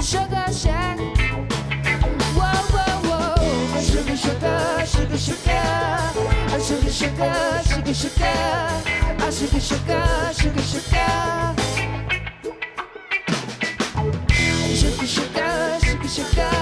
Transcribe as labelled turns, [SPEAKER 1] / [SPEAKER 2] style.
[SPEAKER 1] sugar shack. Whoa, whoa, whoa. A sugar, sugar, sugar, sugar. A sugar, sugar, sugar, sugar. A sugar, sugar, sugar, sugar. Sugar, sugar, sugar, sugar.